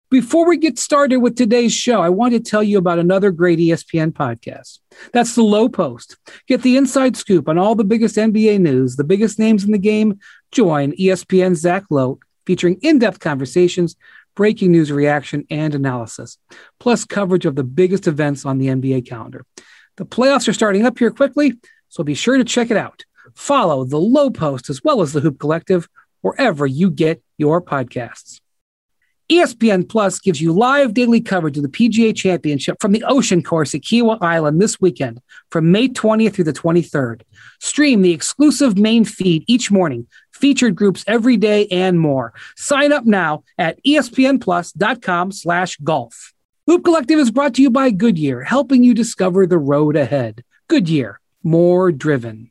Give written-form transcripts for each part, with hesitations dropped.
Before we get started with today's show, I want to tell you about another great ESPN podcast. That's The Low Post. Get the inside scoop on all the biggest NBA news, the biggest names in the game. Join ESPN's Zach Lowe, featuring in-depth conversations, breaking news reaction, and analysis, plus coverage of the biggest events on the NBA calendar. The playoffs are starting up here quickly, so be sure to check it out. Follow The Low Post as well as The Hoop Collective wherever you get your podcasts. ESPN Plus gives you live daily coverage of the PGA Championship from the Ocean Course at Kiawah Island this weekend from May 20th through the 23rd. Stream the exclusive main feed each morning, featured groups every day, and more. Sign up now at espnplus.com/golf. Hoop Collective is brought to you by Goodyear, helping you discover the road ahead. Goodyear, more driven.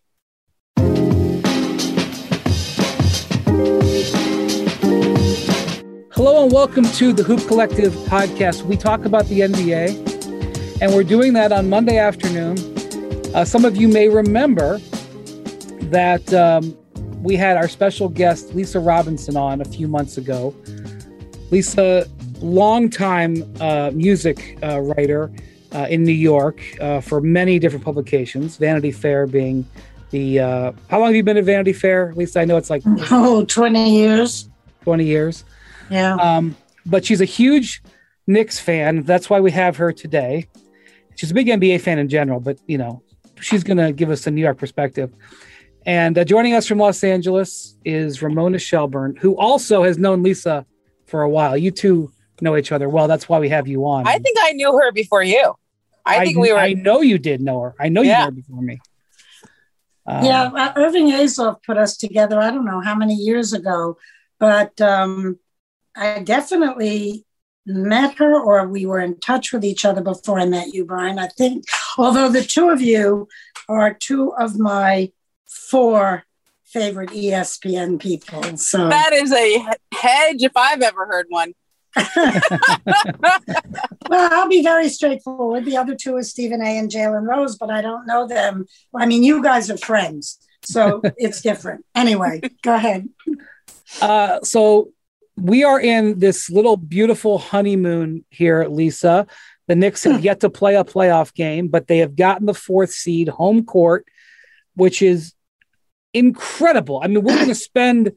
Hello and welcome to the Hoop Collective podcast. We talk about the NBA, and we're doing that on Monday afternoon. Some of you may remember that we had our special guest, Lisa Robinson, on a few months ago. Lisa, longtime music writer in New York for many different publications, Vanity Fair being the... how long have you been at Vanity Fair, Lisa? I know it's like... 20 years. 20 years. Yeah. But she's a huge Knicks fan. That's why we have her today. She's a big NBA fan in general, but, you know, she's going to give us a New York perspective. And joining us from Los Angeles is Ramona Shelburne, who also has known Lisa for a while. You two know each other well. That's why we have you on. I think I knew her before you. I know you did know her. I know you knew her before me. Irving Azoff put us together, I don't know how many years ago, but... I definitely met her, or we were in touch with each other before I met you, Brian. I think, although the two of you are two of my 4 favorite ESPN people. So that is a hedge if I've ever heard one. Well, I'll be very straightforward. The other 2 are Stephen A. and Jalen Rose, but I don't know them. I mean, you guys are friends, so it's different. Anyway, go ahead. So we are in this little beautiful honeymoon here, Lisa. The Knicks have yet to play a playoff game, but they have gotten the 4th seed, home court, which is incredible. I mean, we're going to spend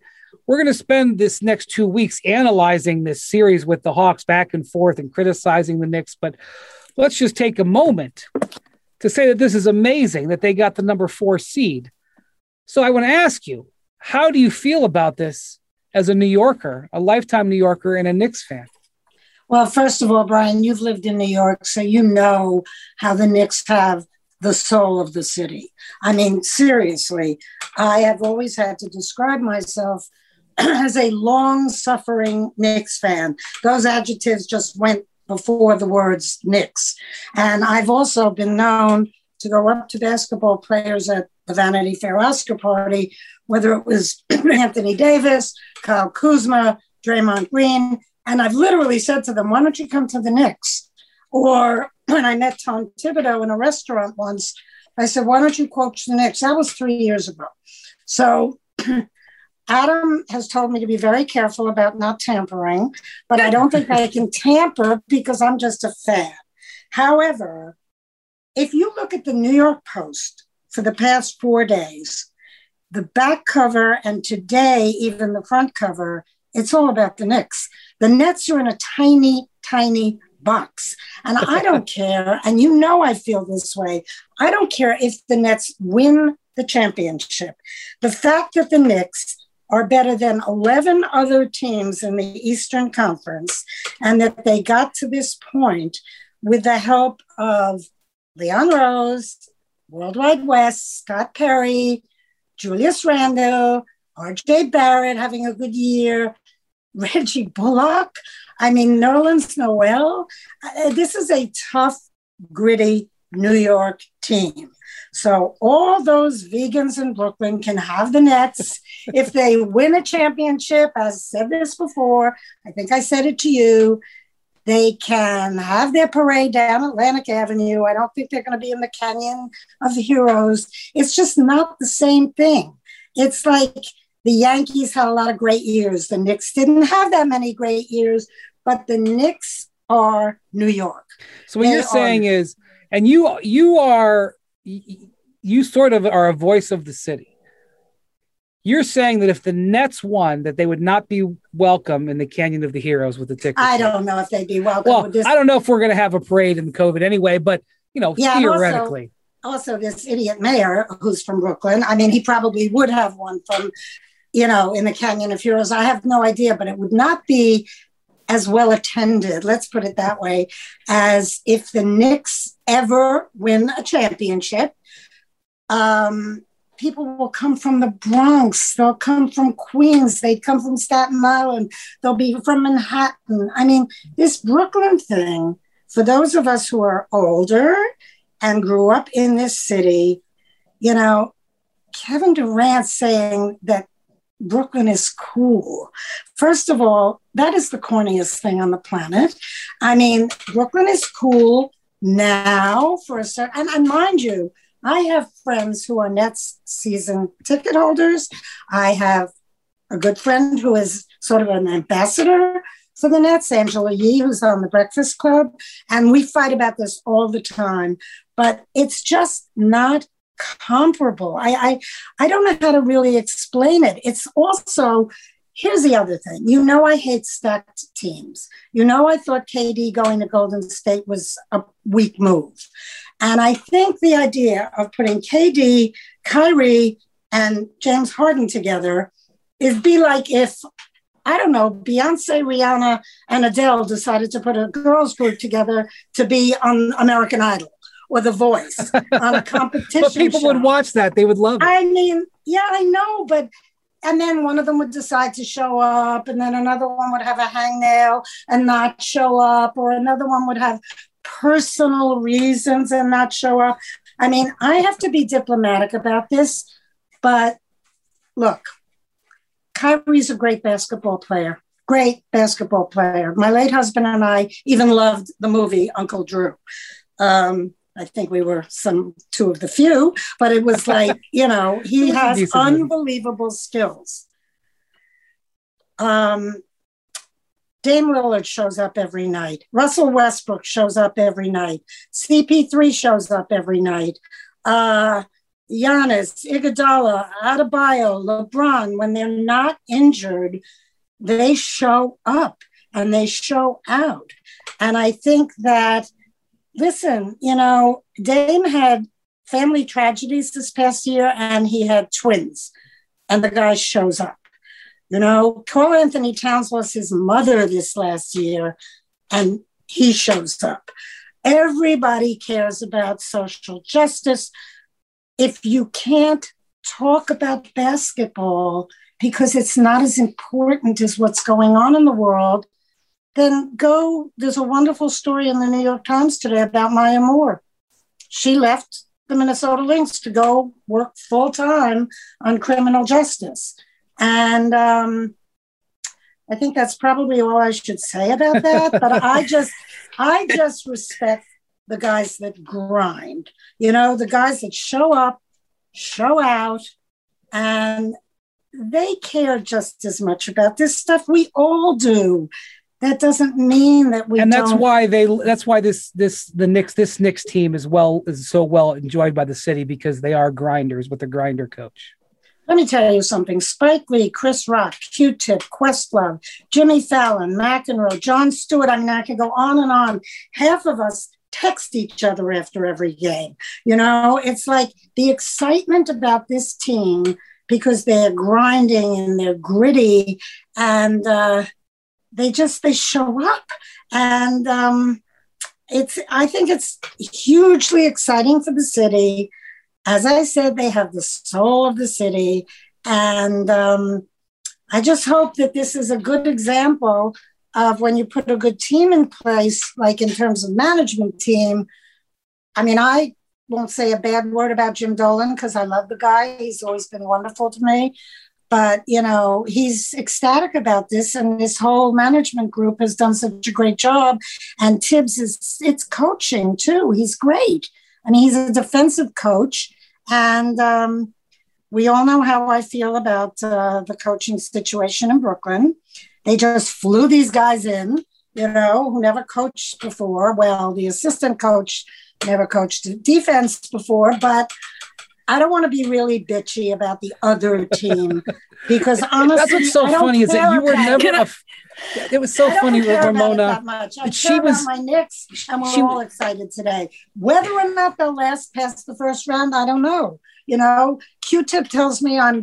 this next 2 weeks analyzing this series with the Hawks back and forth and criticizing the Knicks. But let's just take a moment to say that this is amazing that they got the number 4 seed. So I want to ask you, how do you feel about this as a New Yorker, a lifetime New Yorker and a Knicks fan? Well, first of all, Brian, you've lived in New York, so you know how the Knicks have the soul of the city. I mean, seriously, I have always had to describe myself as a long-suffering Knicks fan. Those adjectives just went before the words Knicks. And I've also been known to go up to basketball players at the Vanity Fair Oscar party, whether it was Anthony Davis, Kyle Kuzma, Draymond Green, and I've literally said to them, why don't you come to the Knicks? Or when I met Tom Thibodeau in a restaurant once, I said, why don't you coach the Knicks? That was 3 years ago. So Adam has told me to be very careful about not tampering, but I don't think I can tamper because I'm just a fan. However, if you look at the New York Post for the past 4 days, the back cover and today, even the front cover, it's all about the Knicks. The Nets are in a tiny, tiny box. And I don't care, and you know I feel this way, I don't care if the Nets win the championship. The fact that the Knicks are better than 11 other teams in the Eastern Conference, and that they got to this point with the help of Leon Rose, World Wide West, Scott Perry, Julius Randle, R.J. Barrett having a good year, Reggie Bullock, I mean, Nerlens Noel. This is a tough, gritty New York team. So all those vegans in Brooklyn can have the Nets. If they win a championship, as I said this before, I think I said it to you, they can have their parade down Atlantic Avenue. I don't think they're going to be in the Canyon of the Heroes. It's just not the same thing. It's like the Yankees had a lot of great years. The Knicks didn't have that many great years, but the Knicks are New York. So what you're saying is, and you sort of are a voice of the city. You're saying that if the Nets won, that they would not be welcome in the Canyon of the Heroes with the tickets. I don't know if they'd be welcome. Well, I don't know if we're going to have a parade in COVID anyway, but theoretically. Also, this idiot mayor who's from Brooklyn, I mean, he probably would have one from, in the Canyon of Heroes. I have no idea, but it would not be as well attended, let's put it that way, as if the Knicks ever win a championship. People will come from the Bronx. They'll come from Queens. They come from Staten Island. They'll be from Manhattan. I mean, this Brooklyn thing, for those of us who are older and grew up in this city, Kevin Durant saying that Brooklyn is cool. First of all, that is the corniest thing on the planet. I mean, Brooklyn is cool now for a certain, and mind you, I have friends who are Nets season ticket holders. I have a good friend who is sort of an ambassador for the Nets, Angela Yee, who's on the Breakfast Club. And we fight about this all the time, but it's just not comparable. I don't know how to really explain it. It's also, here's the other thing. I hate stacked teams. I thought KD going to Golden State was a weak move. And I think the idea of putting KD, Kyrie, and James Harden together is be like if, I don't know, Beyonce, Rihanna, and Adele decided to put a girls group together to be on American Idol or The Voice on a competition But people would watch that. They would love it. I mean, yeah, I know, and then one of them would decide to show up, and then another one would have a hangnail and not show up, or another one would have personal reasons and not show up. I mean, I have to be diplomatic about this, but look, Kyrie's a great basketball player. Great basketball player. My late husband and I even loved the movie Uncle Drew. I think we were two of the few, but it was like, he has unbelievable skills. Dame Lillard shows up every night. Russell Westbrook shows up every night. CP3 shows up every night. Giannis, Iguodala, Adebayo, LeBron, when they're not injured, they show up and they show out. And I think that, listen, Dame had family tragedies this past year and he had twins and the guy shows up. Karl Anthony Towns lost his mother this last year and he shows up. Everybody cares about social justice. If you can't talk about basketball because it's not as important as what's going on in the world, then there's a wonderful story in the New York Times today about Maya Moore. She left the Minnesota Lynx to go work full-time on criminal justice. And I think that's probably all I should say about that. But I just respect the guys that grind, the guys that show up, show out, and they care just as much about this stuff. We all do. That doesn't mean that we and that's don't. why this Knicks team is so well enjoyed by the city, because they are grinders with a grinder coach. Let me tell you something. Spike Lee, Chris Rock, Q-Tip, Questlove, Jimmy Fallon, McEnroe, Jon Stewart. I mean, I can go on and on. Half of us text each other after every game. It's like the excitement about this team because they're grinding and they're gritty and they show up. And I think it's hugely exciting for the city. As I said, they have the soul of the city. And I just hope that this is a good example of when you put a good team in place, like in terms of management team. I mean, I won't say a bad word about Jim Dolan because I love the guy. He's always been wonderful to me. But, he's ecstatic about this. And this whole management group has done such a great job. And Tibbs it's coaching too. He's great. I mean, he's a defensive coach, and we all know how I feel about the coaching situation in Brooklyn. They just flew these guys in who never coached before. Well, the assistant coach never coached defense before, but I don't want to be really bitchy about the other team because honestly, that's what's so funny is that you were never. It was so funny with Ramona. That much. I care about my Knicks, and we're all excited today. Whether or not they'll last past the first round, I don't know. Q-Tip tells me I'm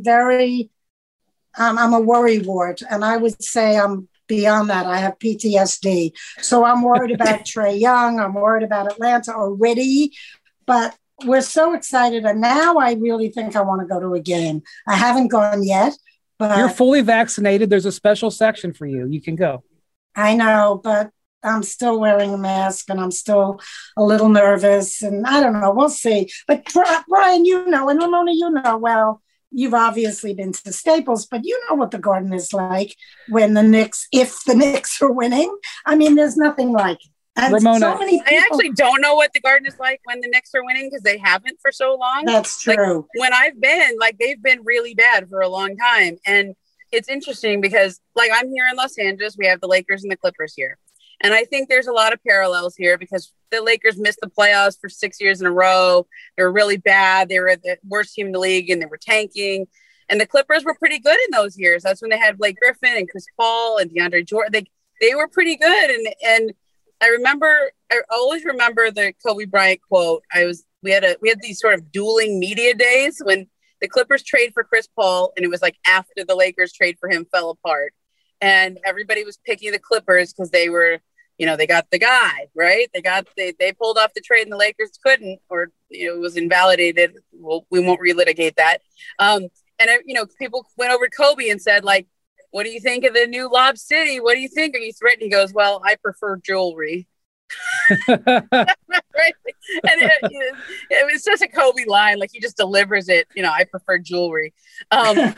a worrywart, and I would say I'm beyond that. I have PTSD, so I'm worried about Trae Young. I'm worried about Atlanta already, but we're so excited, and now I really think I want to go to a game. I haven't gone yet. But you're fully vaccinated. There's a special section for you. You can go. I know, but I'm still wearing a mask and I'm still a little nervous. And I don't know. We'll see. But Brian, and Ramona, well, you've obviously been to Staples, but you know what the Garden is like when if the Knicks are winning. I mean, there's nothing like it. And Ramona, I actually don't know what the Garden is like when the Knicks are winning because they haven't for so long. That's true. When I've been, they've been really bad for a long time. And it's interesting because, I'm here in Los Angeles. We have the Lakers and the Clippers here. And I think there's a lot of parallels here because the Lakers missed the playoffs for 6 years in a row. They were really bad. They were the worst team in the league and they were tanking. And the Clippers were pretty good in those years. That's when they had Blake Griffin and Chris Paul and DeAndre Jordan. They were pretty good. And I always remember the Kobe Bryant quote. We had these sort of dueling media days when the Clippers trade for Chris Paul, and it was after the Lakers trade for him fell apart, and everybody was picking the Clippers because they were, they got the guy, right? They pulled off the trade, and the Lakers couldn't, or it was invalidated. Well, we won't relitigate that. And people went over to Kobe and said what do you think of the new Lob City? What do you think? Are you threatened? He goes, well, I prefer jewelry. Right? And it was just a Kobe line. He just delivers it. I prefer jewelry. And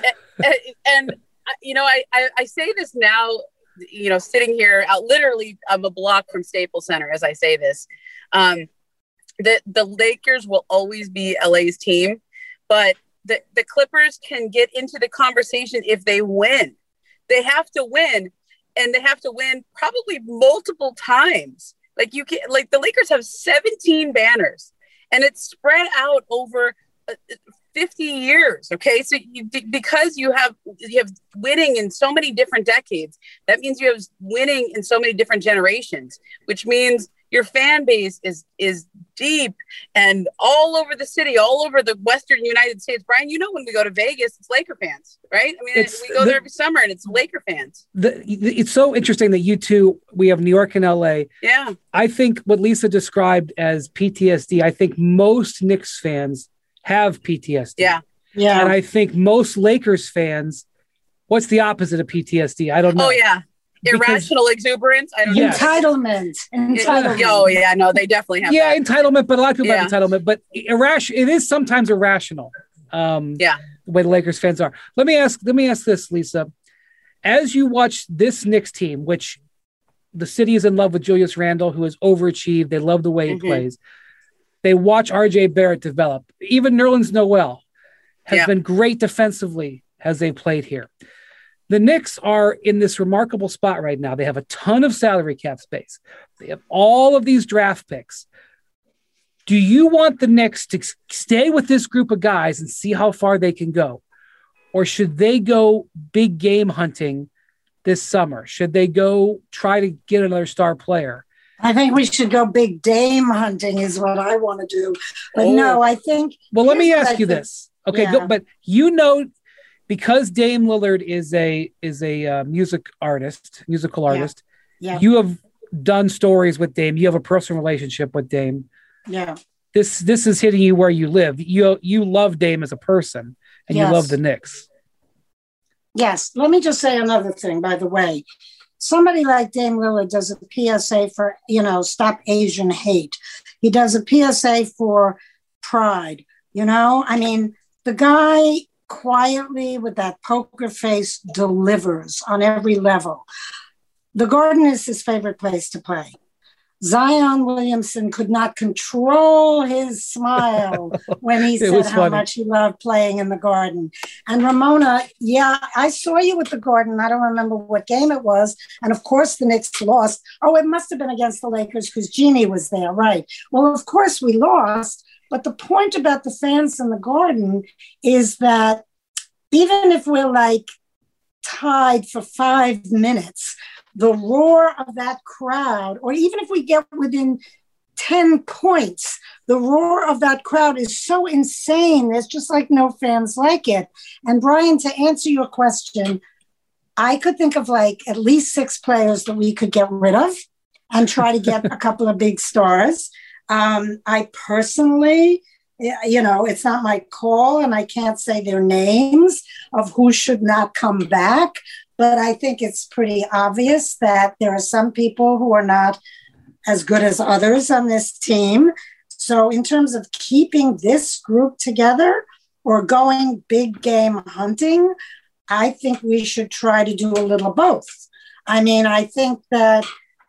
I say this now, sitting here out, literally I'm a block from Staples Center as I say this. The Lakers will always be LA's team, but the Clippers can get into the conversation if they win. They have to win, and they have to win probably multiple times. The Lakers have 17 banners, and it's spread out over 50 years. Okay, so because you have winning in so many different decades, that means you have winning in so many different generations, which means your fan base is deep and all over the city, all over the Western United States. Brian, when we go to Vegas, it's Laker fans, right? I mean, we go there every summer and it's Laker fans. It's so interesting that you two, we have New York and LA. Yeah. I think what Lisa described as PTSD, I think most Knicks fans have PTSD. Yeah. Yeah. And I think most Lakers fans, what's the opposite of PTSD? I don't know. Oh, yeah. Irrational exuberance. I don't know. Entitlement. Oh yeah, no, they definitely have. Yeah, that. entitlement, but a lot of people have entitlement. But it is sometimes irrational. The way the Lakers fans are. Let me ask this, Lisa. As you watch this Knicks team, which the city is in love with Julius Randle, who has overachieved. They love the way he plays. They watch RJ Barrett develop. Even Nerlens Noel has been great defensively as they played here. The Knicks are in this remarkable spot right now. They have a ton of salary cap space. They have all of these draft picks. Do you want the Knicks to stay with this group of guys and see how far they can go? Or should they go big game hunting this summer? Should they go try to get another star player? I think we should go big Dame hunting is what I want to do. But no, I think... Well, let me ask you this. Okay, but because Dame Lillard is a musical artist, you have done stories with Dame. You have a personal relationship with Dame. Yeah. This is hitting you where you live. You love Dame as a person, and you love the Knicks. Yes. Let me just say another thing, by the way. Somebody like Dame Lillard does a PSA for, stop Asian hate. He does a PSA for pride, I mean, the guy quietly with that poker face delivers on every level. The Garden is his favorite place to play. Zion Williamson could not control his smile when he said how much he loved playing in the Garden. And Ramona, yeah, I saw you at the Garden. I don't remember what game it was. And of course, the Knicks lost. Oh, it must have been against the Lakers because Jeannie was there, right? Well, of course, we lost. But the point about the fans in the Garden is that even if we're like tied for 5 minutes, the roar of that crowd, or even if we get within 10 points, the roar of that crowd is so insane. There's just like no fans like it. And Brian, to answer your question, I could think of like at least 6 players that we could get rid of and try to get a couple of big stars. I personally, it's not my call and I can't say their names of who should not come back. But I think it's pretty obvious that there are some people who are not as good as others on this team. So in terms of keeping this group together or going big game hunting, I think we should try to do a little both. I mean, I think that,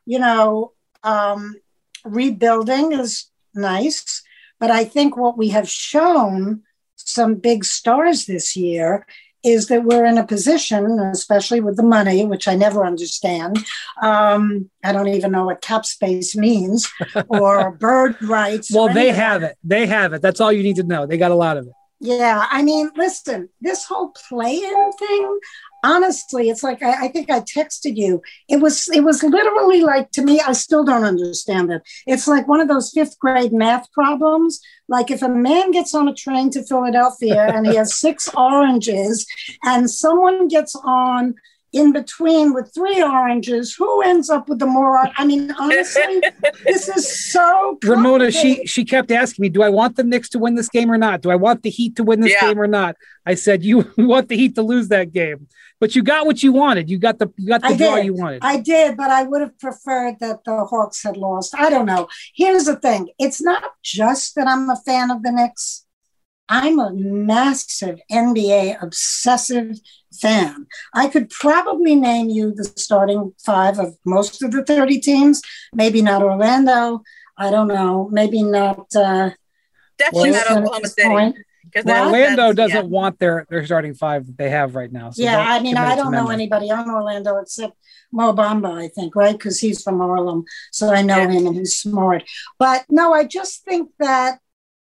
rebuilding is nice, but I think what we have shown some big stars this year is that we're in a position, especially with the money, which I never understand. I don't even know what cap space means or bird rights. Well, they have it. They have it. That's all you need to know. They got a lot of it. Yeah. I mean, listen, this whole play-in thing, honestly, it's like, I think I texted you. It was literally like, to me, I still don't understand it. It's like one of those 5th grade math problems. Like if a man gets on a train to Philadelphia and he has 6 oranges and someone gets on in between with 3 oranges, who ends up with the more? I mean, honestly, this is so Ramona, she kept asking me, do I want the Knicks to win this game or not? Do I want the Heat to win this game or not? I said, you want the Heat to lose that game. But you got what you wanted. You got the draw you wanted. I did, but I would have preferred that the Hawks had lost. I don't know. Here's the thing. It's not just that I'm a fan of the Knicks. I'm a massive NBA obsessive fan. I could probably name you the starting 5 of most of the 30 teams. Maybe not Orlando. I don't know. Maybe not. Definitely not Oklahoma City. Well, Orlando doesn't want their starting 5 that they have right now. So I mean, I don't know anybody on Orlando except Mo Bamba, I think, right? Because he's from Harlem. So I know him and he's smart. But no, I just think that,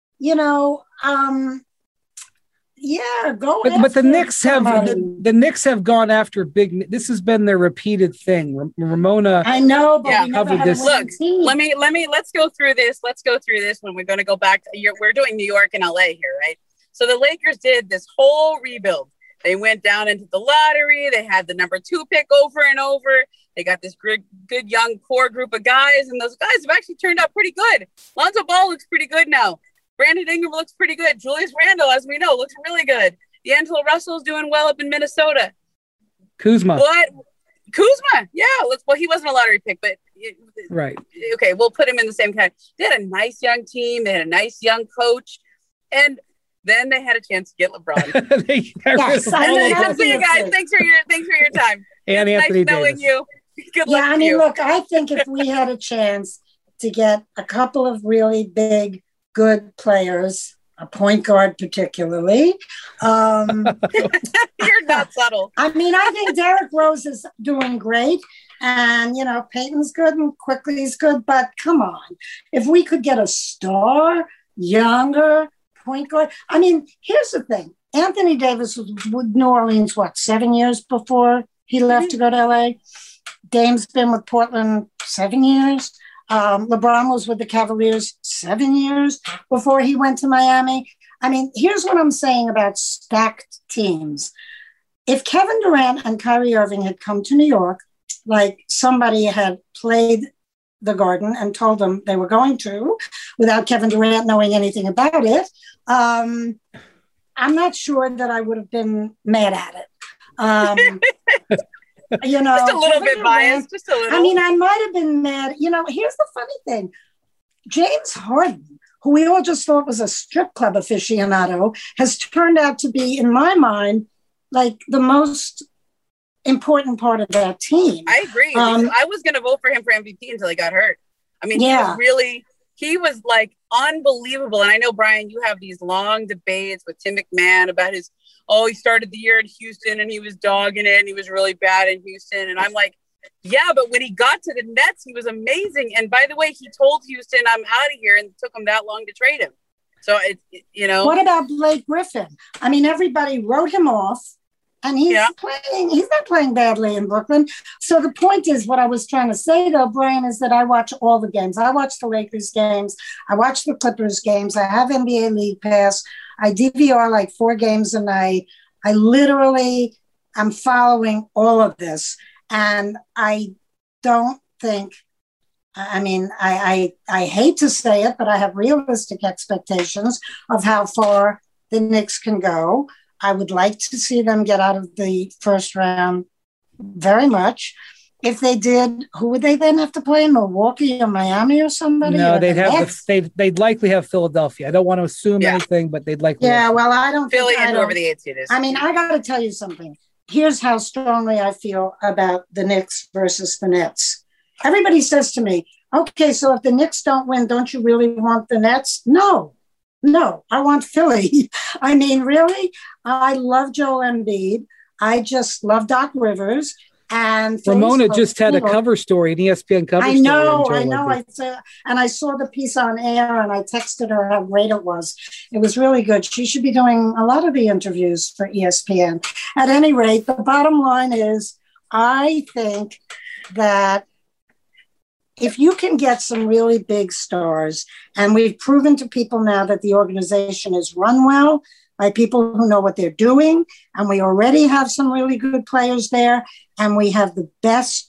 go. But the Knicks have gone after big. This has been their repeated thing. Ramona, I know, but we covered this. Look, let's go through this. Let's go through this when we're going to go back. We're doing New York and LA here, right? So the Lakers did this whole rebuild. They went down into the lottery. They had the number 2 pick over and over. They got this good young core group of guys, and those guys have actually turned out pretty good. Lonzo Ball looks pretty good now. Brandon Ingram looks pretty good. Julius Randle, as we know, looks really good. D'Angelo Russell's doing well up in Minnesota. Kuzma. What? Kuzma, yeah. Well, he wasn't a lottery pick, but right. Okay, we'll put him in the same kind. They had a nice young team. They had a nice young coach, and then they had a chance to get LeBron. Yes, see you guys. Thanks for your time. And it's Anthony nice knowing Davis. you. Good luck. Yeah, I mean, look, I think if we had a chance to get a couple of really big, good players, a point guard particularly. You're not subtle. I mean, I think Derrick Rose is doing great. And, Peyton's good and Quickly's good. But come on, if we could get a star, younger point guard. I mean, here's the thing. Anthony Davis was with New Orleans, 7 years before he left to go to LA? Dame's been with Portland 7 years. LeBron was with the Cavaliers 7 years before he went to Miami. I mean, here's what I'm saying about stacked teams. If Kevin Durant and Kyrie Irving had come to New York, like somebody had played the Garden and told them they were going to, without Kevin Durant knowing anything about it, I'm not sure that I would have been mad at it. Just a little bit biased, just a little. I mean, I might have been mad. Here's the funny thing. James Harden, who we all just thought was a strip club aficionado, has turned out to be, in my mind, like the most important part of that team. I agree. I was going to vote for him for MVP until he got hurt. I mean, Yeah. he was like unbelievable. And I know, Brian, you have these long debates with Tim McMahon about he started the year in Houston and he was dogging it and he was really bad in Houston. And I'm like, yeah, but when he got to the Nets, he was amazing. And by the way, he told Houston, I'm out of here, and it took him that long to trade him. So, What about Blake Griffin? I mean, everybody wrote him off, and he's not playing badly in Brooklyn. So the point is, what I was trying to say, though, Brian, is that I watch all the games. I watch the Lakers games. I watch the Clippers games. I have NBA League Pass. I DVR like 4 games a night. I literally am following all of this. And I don't think, I mean, I hate to say it, but I have realistic expectations of how far the Knicks can go. I would like to see them get out of the first round very much. If they did, who would they then have to play in Milwaukee or Miami or somebody? No, or they'd likely have Philadelphia. I don't want to assume anything, but they'd likely. Yeah, well, I don't. Philly and whoever the 8th seed is. I mean, I got to tell you something. Here's how strongly I feel about the Knicks versus the Nets. Everybody says to me, okay, so if the Knicks don't win, don't you really want the Nets? No, I want Philly. I mean, really, I love Joel Embiid. I just love Doc Rivers. And Ramona just had a cover story, an ESPN cover story. I know. I saw the piece on air, and I texted her how great it was. It was really good. She should be doing a lot of the interviews for ESPN. At any rate, the bottom line is, I think that if you can get some really big stars, and we've proven to people now that the organization is run well by people who know what they're doing, and we already have some really good players there, and we have the best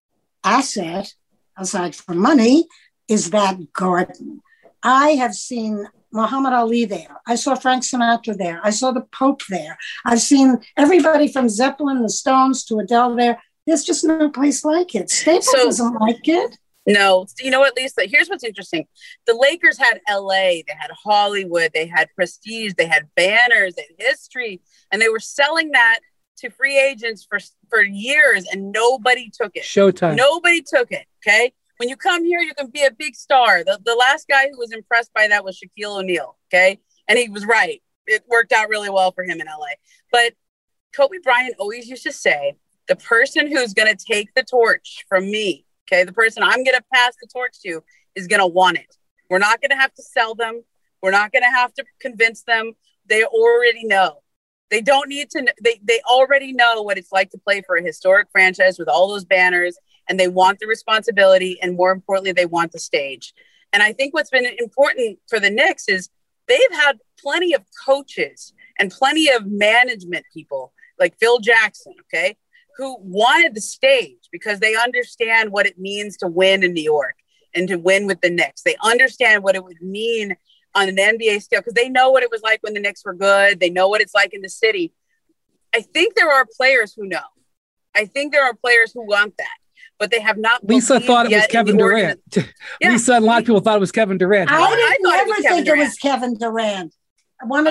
asset, aside from money, is that garden. I have seen Muhammad Ali there. I saw Frank Sinatra there. I saw the Pope there. I've seen everybody from Zeppelin, the Stones, to Adele there. There's just no place like it. Staples doesn't like it. No, you know what, Lisa? Here's what's interesting. The Lakers had LA, they had Hollywood, they had prestige, they had banners, they had history, and they were selling that to free agents for years, and nobody took it. Showtime. Nobody took it, okay? When you come here, you can be a big star. The last guy who was impressed by that was Shaquille O'Neal, okay? And he was right. It worked out really well for him in LA. But Kobe Bryant always used to say, the person who's going to take the torch from me, okay, the person I'm going to pass the torch to is going to want it. We're not going to have to sell them. We're not going to have to convince them. They already know. They don't need to. They already know what it's like to play for a historic franchise with all those banners, and they want the responsibility, and more importantly, they want the stage. And I think what's been important for the Knicks is they've had plenty of coaches and plenty of management people like Phil Jackson, okay, who wanted the stage because they understand what it means to win in New York and to win with the Knicks. They understand what it would mean on an NBA scale because they know what it was like when the Knicks were good. They know what it's like in the city. I think there are players who know. I think there are players who want that, but they have not. Lisa thought it was Kevin Durant. Yeah. Lisa and a lot of people thought it was Kevin Durant. I never think it was Kevin Durant. One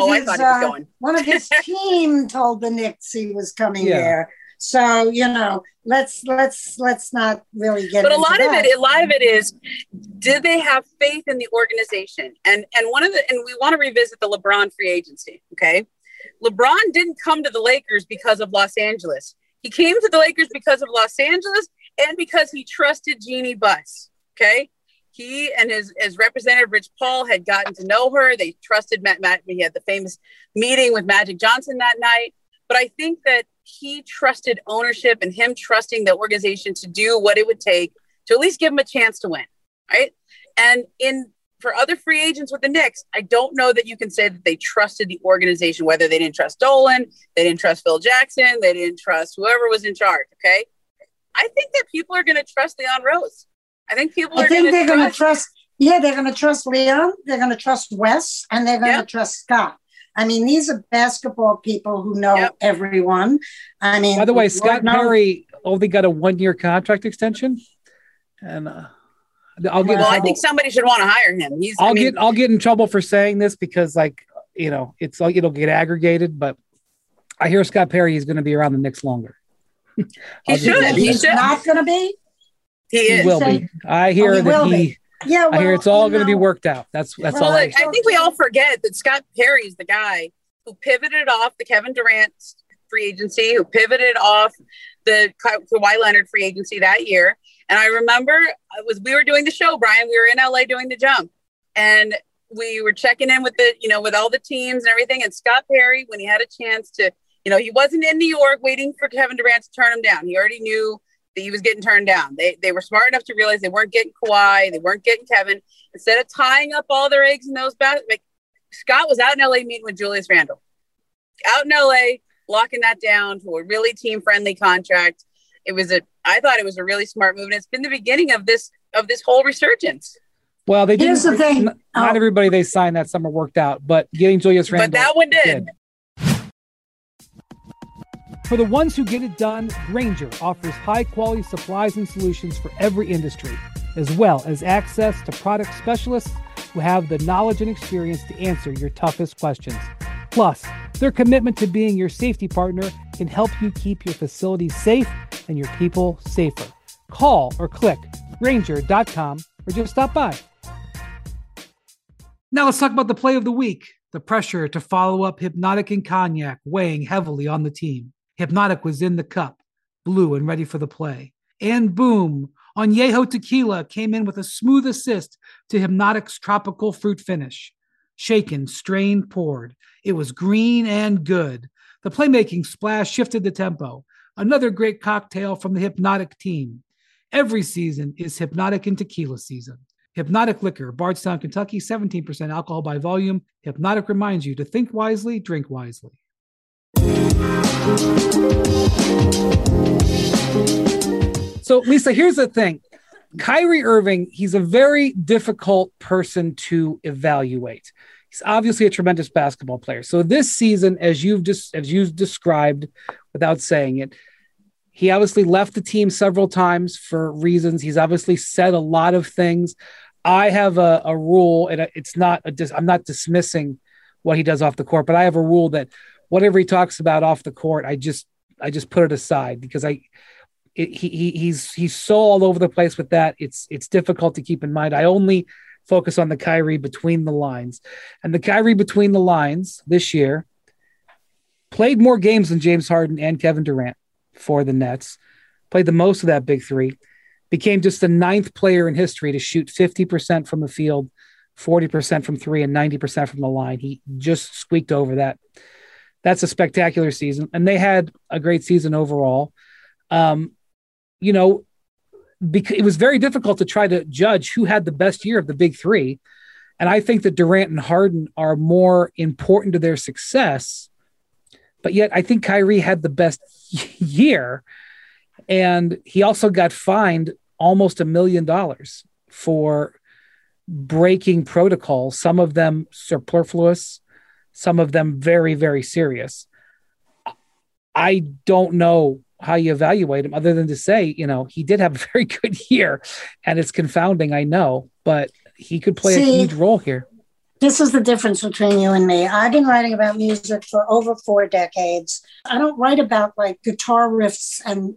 of his team told the Knicks he was coming there. So, let's not really get. But a lot of it is, did they have faith in the organization? And we want to revisit the LeBron free agency. Okay, LeBron didn't come to the Lakers because of Los Angeles. He came to the Lakers because of Los Angeles and because he trusted Jeannie Buss. Okay, he and his representative Rich Paul had gotten to know her. They trusted Matt. He had the famous meeting with Magic Johnson that night. But I think that he trusted ownership and him trusting the organization to do what it would take to at least give him a chance to win, right? And for other free agents with the Knicks, I don't know that you can say that they trusted the organization, whether they didn't trust Dolan, they didn't trust Phil Jackson, they didn't trust whoever was in charge, okay? I think that people are going to trust Leon Rose. I think they're going to trust. Yeah, they're going to trust Leon, they're going to trust Wes, and they're going to trust Scott. I mean, these are basketball people who know everyone. I mean, by the way, Scott Perry only got a 1-year contract extension, and I think somebody should want to hire him. I'll get in trouble for saying this because, it's like it'll get aggregated. But I hear Scott Perry is going to be around the Knicks longer. He should. He's not going to be. He is. He will be. I hear that Yeah, I hear it's all going to be worked out. That's all. I think we all forget that Scott Perry is the guy who pivoted off the Kevin Durant free agency, who pivoted off the Kawhi Leonard free agency that year. And I remember we were doing the show, Brian. We were in LA doing the jump, and we were checking in with with all the teams and everything. And Scott Perry, when he had a chance to, he wasn't in New York waiting for Kevin Durant to turn him down. He already knew that he was getting turned down. They were smart enough to realize they weren't getting Kawhi, they weren't getting Kevin. Instead of tying up all their eggs in those baskets, Scott was out in LA meeting with Julius Randle. Out in LA, locking that down to a really team-friendly contract. I thought it was a really smart move, and it's been the beginning of this whole resurgence. Well, they didn't. Here's the thing. Not everybody they signed that summer worked out, but getting Julius Randle. But that one did. For the ones who get it done, Grainger offers high-quality supplies and solutions for every industry, as well as access to product specialists who have the knowledge and experience to answer your toughest questions. Plus, their commitment to being your safety partner can help you keep your facilities safe and your people safer. Call or click Grainger.com or just stop by. Now let's talk about the play of the week. The pressure to follow up Hypnotic and Cognac weighing heavily on the team. Hypnotic was in the cup, blue and ready for the play. And boom, Añejo Tequila came in with a smooth assist to Hypnotic's tropical fruit finish. Shaken, strained, poured. It was green and good. The playmaking splash shifted the tempo. Another great cocktail from the Hypnotic team. Every season is Hypnotic and Tequila season. Hypnotic Liquor, Bardstown, Kentucky, 17% alcohol by volume. Hypnotic reminds you to think wisely, drink wisely. So, Lisa, here's the thing. Kyrie Irving, he's a very difficult person to evaluate. He's obviously a tremendous basketball player. So this season, as you've described without saying it, he obviously left the team several times for reasons. He's obviously said a lot of things. I have a rule, and I'm not dismissing what he does off the court, but I have a rule that whatever he talks about off the court, I just put it aside because he's so all over the place with that. It's difficult to keep in mind. I only focus on the Kyrie between the lines, and the Kyrie between the lines this year played more games than James Harden and Kevin Durant for the Nets, played the most of that big three, became just the 9th player in history to shoot 50% from the field, 40% from three, and 90% from the line. He just squeaked over that. That's a spectacular season, and they had a great season overall. Because it was very difficult to try to judge who had the best year of the big three. And I think that Durant and Harden are more important to their success, but yet I think Kyrie had the best year. And he also got fined almost $1 million for breaking protocol, some of them superfluous, some of them very, very serious. I don't know how you evaluate him other than to say, he did have a very good year, and it's confounding, I know, but he could play a huge role here. This is the difference between you and me. I've been writing about music for over 4 decades. I don't write about guitar riffs and,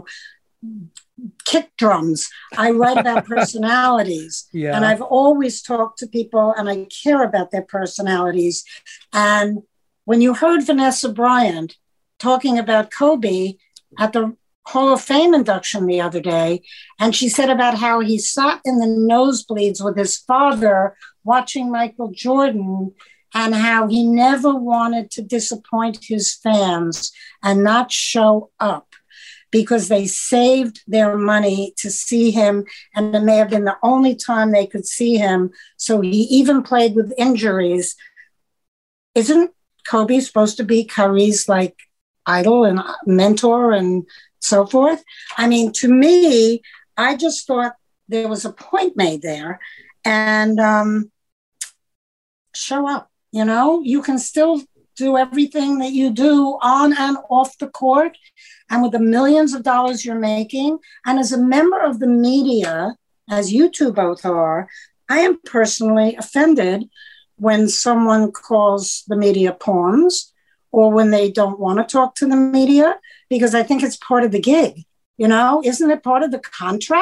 kick drums. I write about personalities. Yeah. And I've always talked to people and I care about their personalities. And when you heard Vanessa Bryant talking about Kobe at the Hall of Fame induction the other day, and she said about how he sat in the nosebleeds with his father watching Michael Jordan and how he never wanted to disappoint his fans and not show up because they saved their money to see him, and it may have been the only time they could see him. So he even played with injuries. Isn't Kobe supposed to be Kyrie's idol and mentor and so forth? I mean, to me, I just thought there was a point made there, and show up. You can still do everything that you do on and off the court, and with the millions of dollars you're making. And as a member of the media, as you two both are, I am personally offended when someone calls the media pawns or when they don't want to talk to the media, because I think it's part of the gig. Isn't it part of the contract?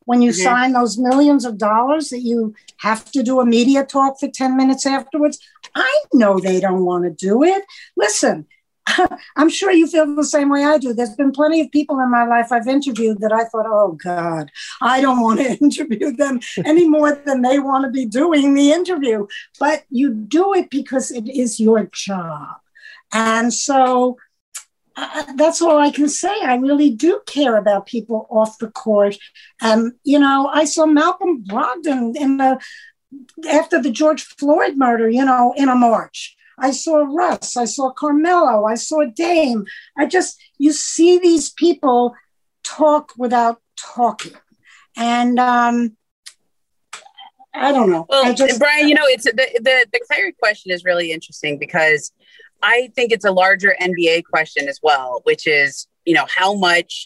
when you sign those millions of dollars that you have to do a media talk for 10 minutes afterwards. I know they don't want to do it. Listen, I'm sure you feel the same way I do. There's been plenty of people in my life I've interviewed that I thought, oh, God, I don't want to interview them any more than they want to be doing the interview. But you do it because it is your job. And so that's all I can say. I really do care about people off the court. And, I saw Malcolm Brogdon after the George Floyd murder, in a march. I saw Russ, I saw Carmelo, I saw Dame. You see these people talk without talking. And I don't know. Well, Brian, it's the Kyrie question is really interesting because I think it's a larger NBA question as well, which is, how much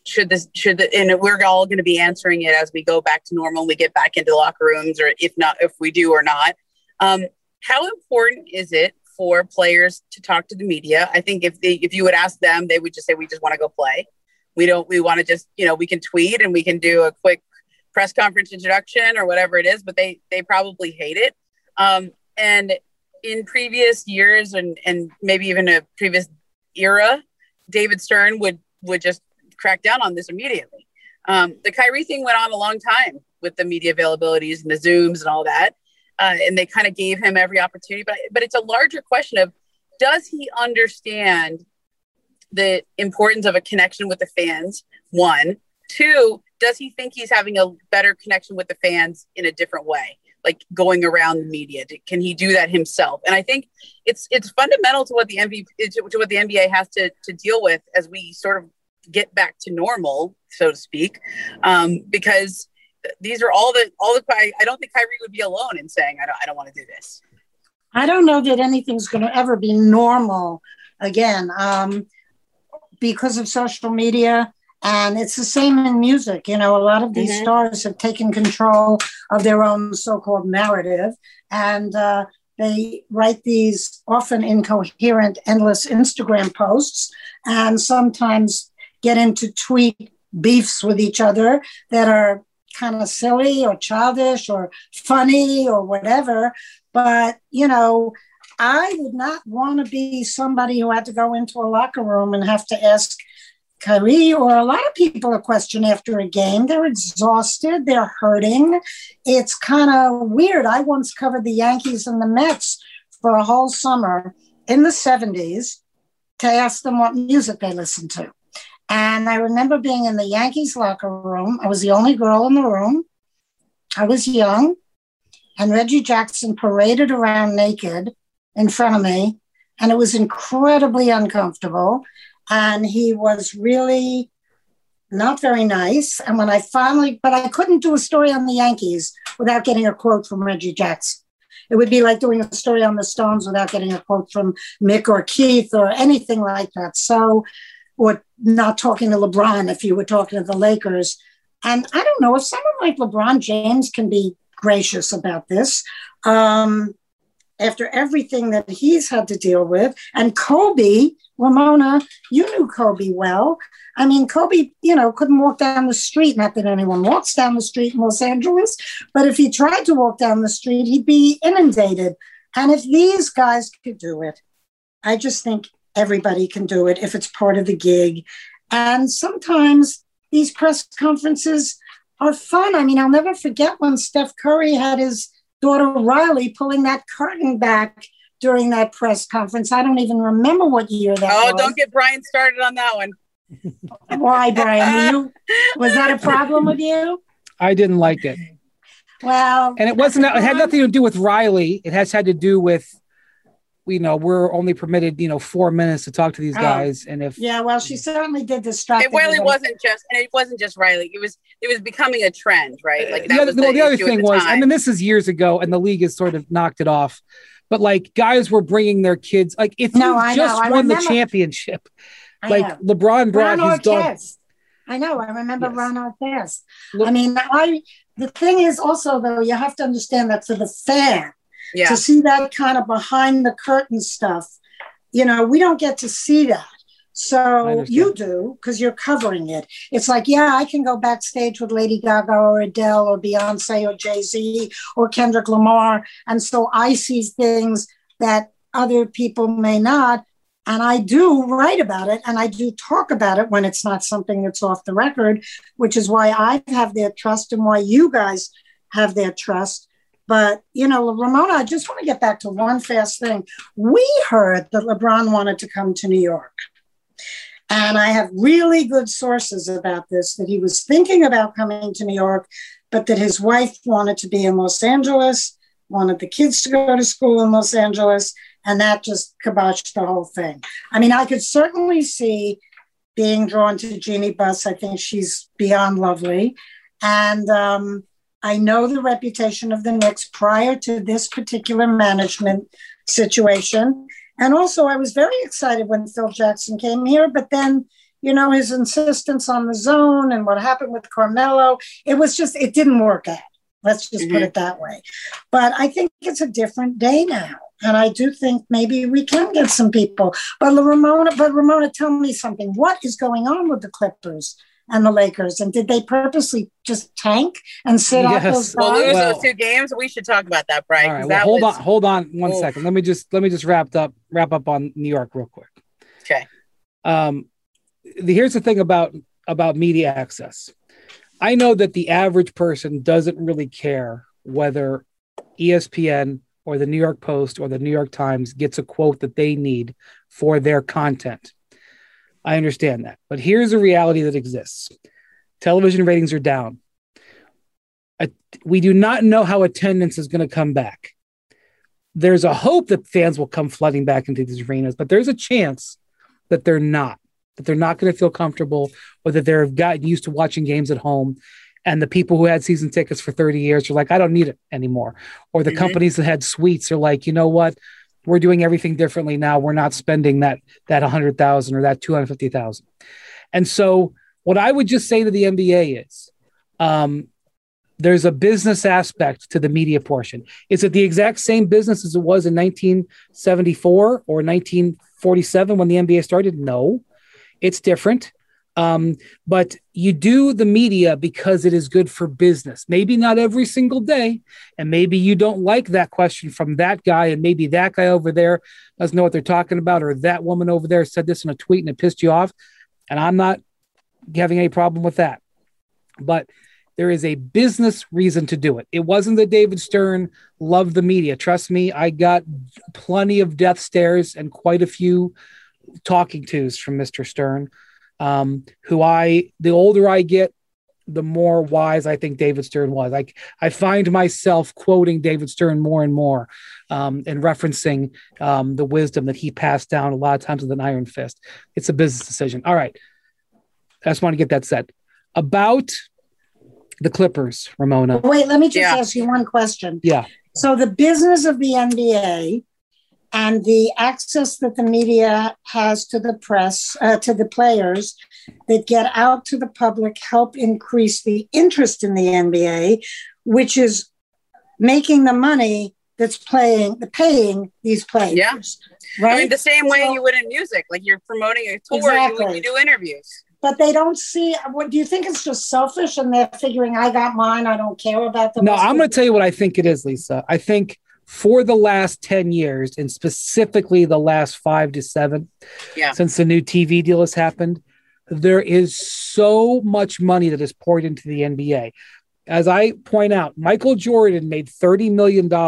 and we're all going to be answering it as we go back to normal, we get back into the locker rooms, or if we do or not. How important is it for players to talk to the media? I think if you would ask them, they would just say, we just want to go play. We want to just, we can tweet and we can do a quick press conference introduction or whatever it is, but they probably hate it. And in previous years and maybe even a previous era, David Stern would just crack down on this immediately. The Kyrie thing went on a long time with the media availabilities and the Zooms and all that. And they kind of gave him every opportunity, but it's a larger question of, does he understand the importance of a connection with the fans? 1, 2, does he think he's having a better connection with the fans in a different way, like going around the media? Can he do that himself? And I think it's fundamental to what the NBA has to deal with as we sort of get back to normal, so to speak, because these are all the. I don't think Kyrie would be alone in saying I don't want to do this. I don't know that anything's going to ever be normal again because of social media, and it's the same in music. A lot of these stars have taken control of their own so-called narrative, and they write these often incoherent, endless Instagram posts, and sometimes get into tweet beefs with each other that are kind of silly or childish or funny or whatever. But, I would not want to be somebody who had to go into a locker room and have to ask Kyrie or a lot of people a question after a game. They're exhausted. They're hurting. It's kind of weird. I once covered the Yankees and the Mets for a whole summer in the 70s to ask them what music they listened to. And I remember being in the Yankees locker room. I was the only girl in the room. I was young. And Reggie Jackson paraded around naked in front of me. And it was incredibly uncomfortable. And he was really not very nice. And when but I couldn't do a story on the Yankees without getting a quote from Reggie Jackson. It would be like doing a story on the Stones without getting a quote from Mick or Keith or anything like that. Or not talking to LeBron if you were talking to the Lakers. And I don't know if someone like LeBron James can be gracious about this after everything that he's had to deal with. And Kobe, Ramona, you knew Kobe well. I mean, Kobe, couldn't walk down the street. Not that anyone walks down the street in Los Angeles, but if he tried to walk down the street, he'd be inundated. And if these guys could do it, I just think everybody can do it if it's part of the gig. And sometimes these press conferences are fun. I mean, I'll never forget when Steph Curry had his daughter Riley pulling that curtain back during that press conference. I don't even remember what year that was. Oh, don't get Brian started on that one. Why, Brian? Was that a problem with you? I didn't like it. Well, and it had nothing to do with Riley. It had to do with, we're only permitted, 4 minutes to talk to these guys. And she certainly did distract. It really wasn't just Riley. It was becoming a trend, right? Like that the other thing was, I mean, this is years ago, and the league has sort of knocked it off. But like, guys were bringing their kids. Like, if you just won the championship, like LeBron brought his daughter. I know. I remember Ron Artest. I mean, the thing is also, though, you have to understand that for the fan. Yeah. To see that kind of behind the curtain stuff, we don't get to see that. So you do, because you're covering it. It's like, yeah, I can go backstage with Lady Gaga or Adele or Beyonce or Jay-Z or Kendrick Lamar. And so I see things that other people may not. And I do write about it and I do talk about it when it's not something that's off the record, which is why I have their trust and why you guys have their trust. But, you know, Ramona, I just want to get back to one fast thing. We heard that LeBron wanted to come to New York. And I have really good sources about this, that he was thinking about coming to New York, but that his wife wanted to be in Los Angeles, wanted the kids to go to school in Los Angeles, and that just kiboshed the whole thing. I mean, I could certainly see being drawn to Jeannie Buss. I think she's beyond lovely. And I know the reputation of the Knicks prior to this particular management situation. And also, I was very excited when Phil Jackson came here, but then, you know, his insistence on the zone and what happened with Carmelo, it didn't work out. Let's just put it that way. But I think it's a different day now. And I do think maybe we can get some people. But Ramona, tell me something. What is going on with the Clippers and the Lakers? And did they purposely just tank and sit out those guys? We'll lose those 2 games. We should talk about that, Brian. All right, well, hold on one second. Let me just wrap up on New York real quick. Okay. Here's the thing about media access. I know that the average person doesn't really care whether ESPN or the New York Post or the New York Times gets a quote that they need for their content. I understand that. But here's a reality that exists. Television ratings are down. We do not know how attendance is going to come back. There's a hope that fans will come flooding back into these arenas, but there's a chance that they're not going to feel comfortable, or that they've gotten used to watching games at home. And the people who had season tickets for 30 years are like, I don't need it anymore. Or the companies that had suites are like, you know what? We're doing everything differently now. We're not spending that 100,000 or that 250,000. And so what I would just say to the NBA is, there's a business aspect to the media portion. Is it the exact same business as it was in 1974 or 1947 when the NBA started? No, it's different. But you do the media because it is good for business. Maybe not every single day. And maybe you don't like that question from that guy. And maybe that guy over there doesn't know what they're talking about. Or that woman over there said this in a tweet and it pissed you off. And I'm not having any problem with that. But there is a business reason to do it. It wasn't that David Stern loved the media. Trust me, I got plenty of death stares and quite a few talking tos from Mr. Stern. The older I get, the more wise I think David Stern was. I find myself quoting David Stern more and more, and referencing the wisdom that he passed down a lot of times with an iron fist. It's a business decision. All right. I just want to get that said. About the Clippers, Ramona. Wait, let me just ask you one question. Yeah. So the business of the NBA and the access that the media has to the press, to the players that get out to the public, help increase the interest in the NBA, which is making the money that's paying these players. Yeah. Right? I mean, the same way you would in music, like you're promoting a tour, exactly. you do interviews. But they don't see, what do you think it's just selfish and they're figuring, I got mine, I don't care about them? No, I'm going to tell you what I think it is, Lisa. I think for the last 10 years, and specifically the last 5 to 7, since the new TV deal has happened, there is so much money that is poured into the NBA. As I point out, Michael Jordan made $30 million in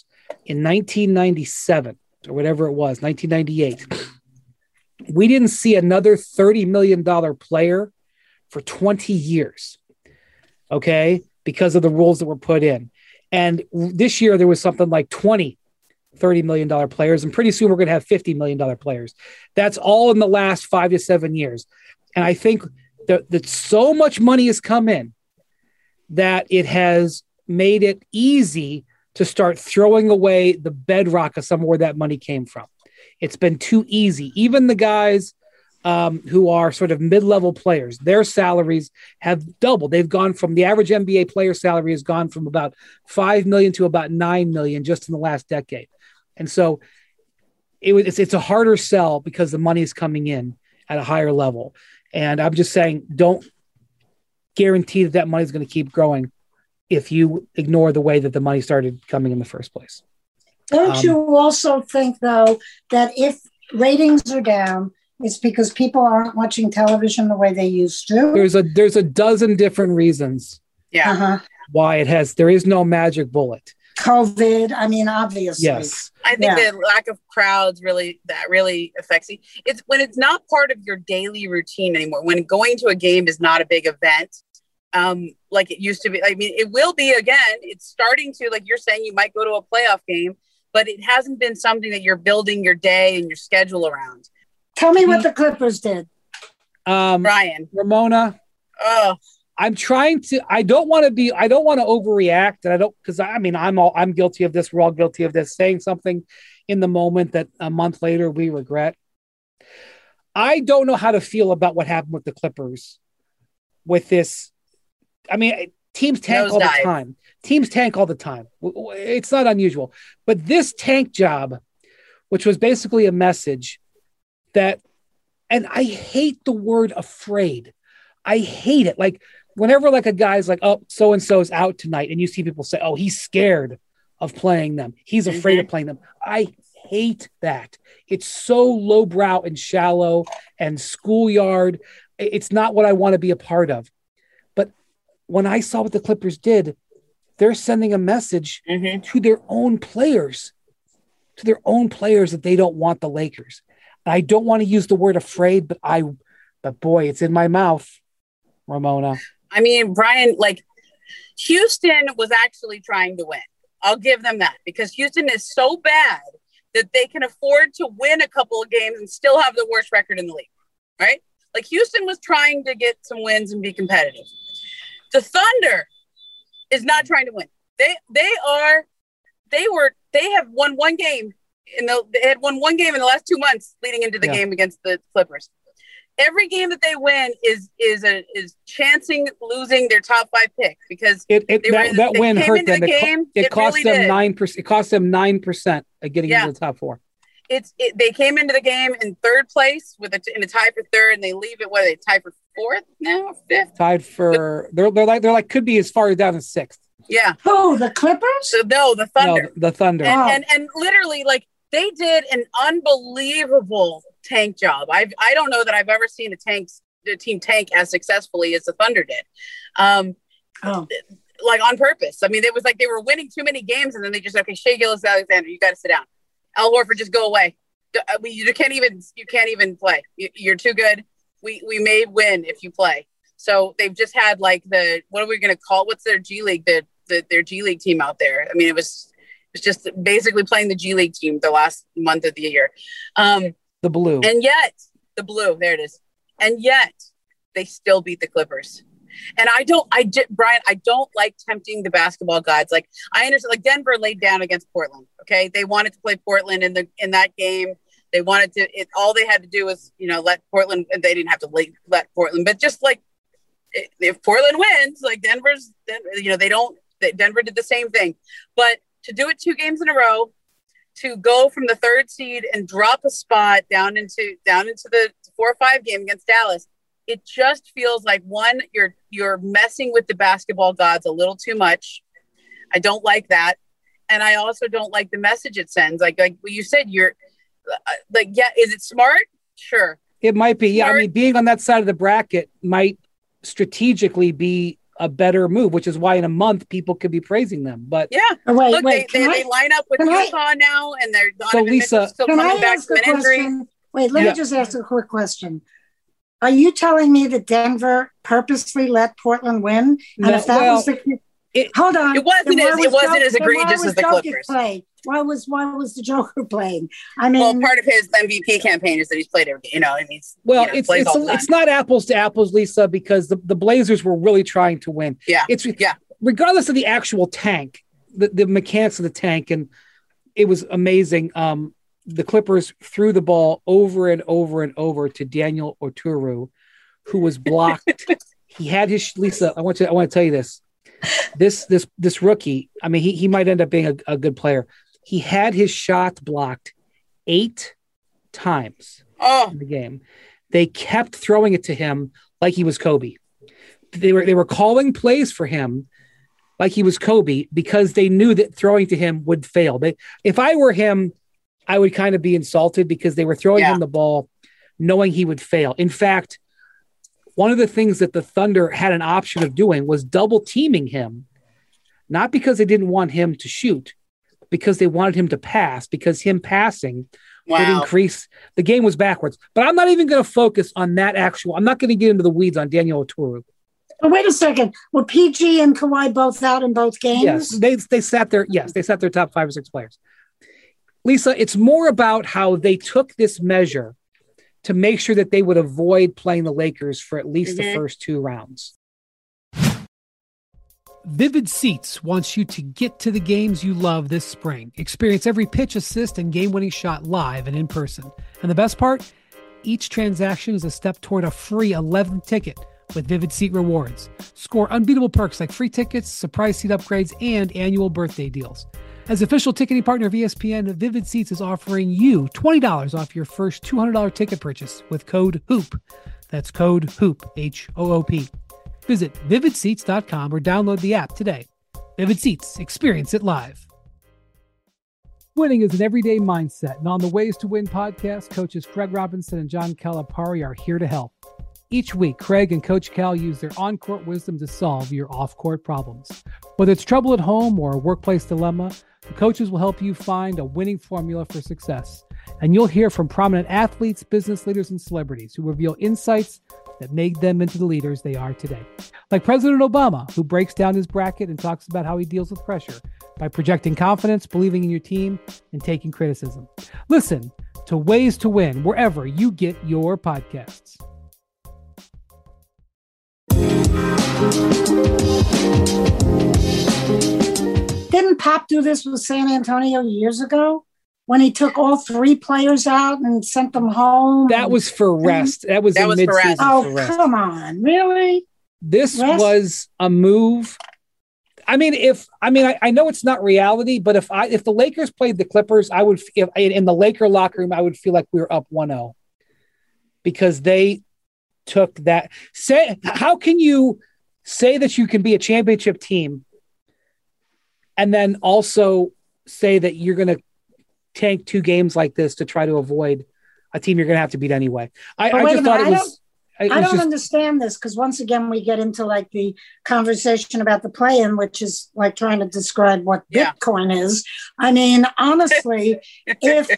1997, or whatever it was, 1998. We didn't see another $30 million player for 20 years, okay, because of the rules that were put in. And this year there was something like 20 $30 million players, and pretty soon we're going to have $50 million players. That's all in the last 5 to 7 years. And I think that so much money has come in that it has made it easy to start throwing away the bedrock of somewhere that money came from. It's been too easy. Even the guys who are sort of mid-level players, their salaries have doubled. They've gone from, the average NBA player salary has gone from about $5 million to about $9 million just in the last decade. And so it's a harder sell because the money is coming in at a higher level. And I'm just saying, don't guarantee that money is going to keep growing if you ignore the way that the money started coming in the first place. Don't you also think, though, that if ratings are down, it's because people aren't watching television the way they used to? There's a dozen different reasons why there is no magic bullet. COVID, I mean, obviously. Yes. I think the lack of crowds really affects you. It's when it's not part of your daily routine anymore, when going to a game is not a big event, like it used to be. I mean, it will be again. It's starting to, like you're saying, you might go to a playoff game, but it hasn't been something that you're building your day and your schedule around. Tell me what the Clippers did. Brian. Ramona. I'm trying to, I don't want to overreact, and because I'm guilty of this. We're all guilty of this, saying something in the moment that a month later we regret. I don't know how to feel about what happened with the Clippers with this. I mean, teams tank all the time. Teams tank all the time. It's not unusual, but this tank job, which was basically a message that, and I hate the word afraid. I hate it. Like, whenever like a guy's like, oh, so-and-so's out tonight, and you see people say, oh, he's scared of playing them. He's afraid of playing them. I hate that. It's so lowbrow and shallow and schoolyard. It's not what I want to be a part of. But when I saw what the Clippers did, they're sending a message to their own players, that they don't want the Lakers. And I don't want to use the word afraid, but boy, it's in my mouth, Ramona. I mean, Brian, like Houston was actually trying to win. I'll give them that, because Houston is so bad that they can afford to win a couple of games and still have the worst record in the league, right? Like Houston was trying to get some wins and be competitive. The Thunder is not trying to win. They have won one game they had won one game in the last 2 months leading into the game against the Clippers. Every game that they win is chancing losing their top 5 pick, because that win hurt them. It cost them 9%. It cost them 9% of getting into the top 4. They came into the game in 3rd place in a tie for 3rd, and they leave it. What are they, tied for 4th now? 5th? Tied for they're like could be as far down as 6th. Yeah. Oh, the Clippers? No, the Thunder. No, the Thunder. And literally, like, they did an unbelievable tank job. I don't know that I've ever seen the team tank as successfully as the Thunder did. Like on purpose. I mean, it was like they were winning too many games, and then they just, okay, Shai Gilgeous-Alexander, you got to sit down. Al Horford, just go away. You can't even play. You're too good. We may win if you play. So they've just had like what are we going to call? What's their G League? Their G League team out there. I mean, it was just basically playing the G League team the last month of the year. The blue. And yet, the blue, there it is. And yet, they still beat the Clippers. And Brian, I don't like tempting the basketball gods. Like, I understand, like Denver laid down against Portland. Okay. They wanted to play Portland in that game. They wanted to, all they had to do was, let Portland, they didn't have to let Portland, but just like, if Portland wins, like Denver did the same thing. But to do it 2 games in a row, to go from the 3rd seed and drop a spot down into the 4 or 5 game against Dallas, it just feels like, one, you're messing with the basketball gods a little too much. I don't like that, and I also don't like the message it sends. Like what you said, you're like, yeah, is it smart? Sure, it might be. Smart. Yeah, I mean, being on that side of the bracket might strategically be a better move, which is why in a month people could be praising them. But yeah, look, they line up with Utah now, and they're Donovan Mitchell still coming back from an injury. Wait, let me just ask a quick question. Are you telling me that Denver purposely let Portland win? And if that was the hold on, it wasn't as egregious as the Clippers. Why was the Joker playing? I mean, part of his MVP campaign is that he's played every game. It's not apples to apples, Lisa, because the Blazers were really trying to win. Yeah, regardless of the actual tank, the mechanics of the tank, and it was amazing. The Clippers threw the ball over and over and over to Daniel Oturu, who was blocked. He had his Lisa. I want to tell you this. This rookie. I mean, he might end up being a good player. He had his shot blocked 8 times in the game. they kept throwing it to him like he was Kobe. They were calling plays for him like he was Kobe because they knew that throwing to him would fail. If I were him, I would kind of be insulted because they were throwing him the ball knowing he would fail. In fact, one of the things that the Thunder had an option of doing was double teaming him, not because they didn't want him to shoot, because they wanted him to pass, because him passing would increase. The game was backwards. But I'm not even going to focus on that I'm not going to get into the weeds on Daniel Oturu. Oh, wait a second. Were PG and Kawhi both out in both games? Yes, they sat there. Yes, they sat their top 5 or 6 players. Lisa, it's more about how they took this measure to make sure that they would avoid playing the Lakers for at least the first 2 rounds. Vivid Seats wants you to get to the games you love this spring. Experience every pitch, assist, and game-winning shot live and in person. And the best part? Each transaction is a step toward a free 11th ticket with Vivid Seat Rewards. Score unbeatable perks like free tickets, surprise seat upgrades, and annual birthday deals. As official ticketing partner of ESPN, Vivid Seats is offering you $20 off your first $200 ticket purchase with code HOOP. That's code HOOP, H-O-O-P. Visit vividseats.com or download the app today. Vivid Seats, experience it live. Winning is an everyday mindset, and on the Ways to Win podcast, coaches Craig Robinson and John Calipari are here to help. Each week, Craig and Coach Cal use their on-court wisdom to solve your off-court problems. Whether it's trouble at home or a workplace dilemma, the coaches will help you find a winning formula for success. And you'll hear from prominent athletes, business leaders, and celebrities who reveal insights that made them into the leaders they are today. Like President Obama, who breaks down his bracket and talks about how he deals with pressure by projecting confidence, believing in your team, and taking criticism. Listen to Ways to Win wherever you get your podcasts. Didn't Pop do this with San Antonio years ago when he took all 3 players out and sent them home? That was for rest. That was for rest. Oh, come on. Really? This was a move. I know it's not reality, but if the Lakers played the Clippers, I would, in the Laker locker room, I would feel like we were up 1-0 because they took that. How can you say that you can be a championship team and then also say that you're going to tank 2 games like this to try to avoid a team you're going to have to beat anyway? I don't understand this because once again, we get into like the conversation about the play-in, which is like trying to describe what Bitcoin is. I mean, honestly, if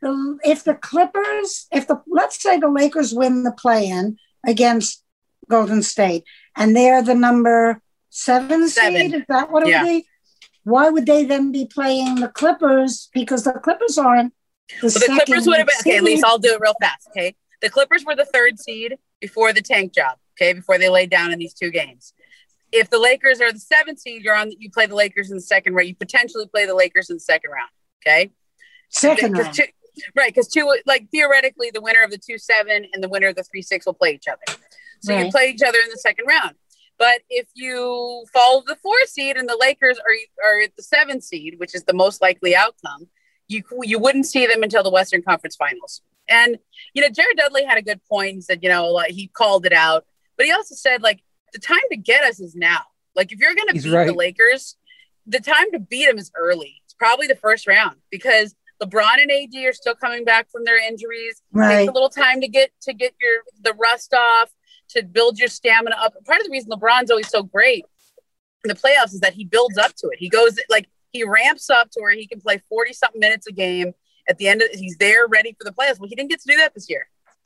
the Clippers, let's say the Lakers win the play-in against Golden State and they're the number 7 seed, is that what it would be? Why would they then be playing the Clippers? Because the Clippers aren't the Clippers would have been, okay, Lisa, I'll do it real fast, okay? The Clippers were the 3rd seed before the tank job, okay, before they laid down in these 2 games. If the Lakers are the 7th seed, you play the Lakers in the second round. You potentially play the Lakers in the second round, okay? Second round. Right, because theoretically, the winner of the 2-7 and the winner of the 3-6 will play each other. So you play each other in the second round. But if you fall the 4th seed and the Lakers are at the 7th seed, which is the most likely outcome, you wouldn't see them until the Western Conference Finals. And, Jared Dudley had a good point. He said, he called it out. But he also said, the time to get us is now. Like, if you're going to beat the Lakers, the time to beat them is early. It's probably the first round because LeBron and AD are still coming back from their injuries. Right. It takes a little time to get the rust off, to build your stamina up. Part of the reason LeBron's always so great in the playoffs is that he builds up to it. He goes he ramps up to where he can play 40-something minutes a game. At the end of he's there ready for the playoffs. Well, he didn't get to do that this year.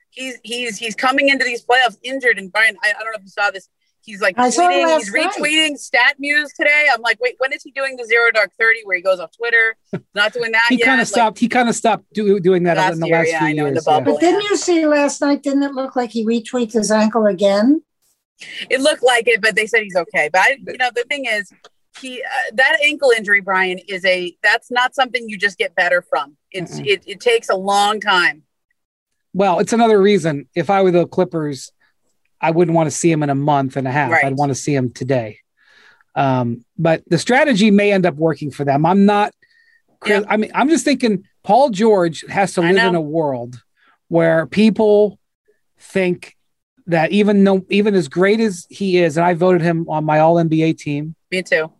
He's coming into these playoffs injured. And Brian, I don't know if you saw this. He's tweeting, he's retweeting StatMuse today. I'm like, wait, when is he doing the 0 Dark 30 where he goes off Twitter? Not doing that yet. He kind of stopped doing that in the last few years. In the bubble, but didn't you see last night? Didn't it look like he retweeted his ankle again? It looked like it, but they said he's okay. But the thing is, that ankle injury, Brian, that's not something you just get better from. It takes a long time. Well, it's another reason. If I were the Clippers, I wouldn't want to see him in a month and a half. Right. I'd want to see him today. But the strategy may end up working for them. I'm not. Yeah. I mean, I'm just thinking Paul George has to live in a world where people think that even as great as he is, and I voted him on my All NBA team. Me too.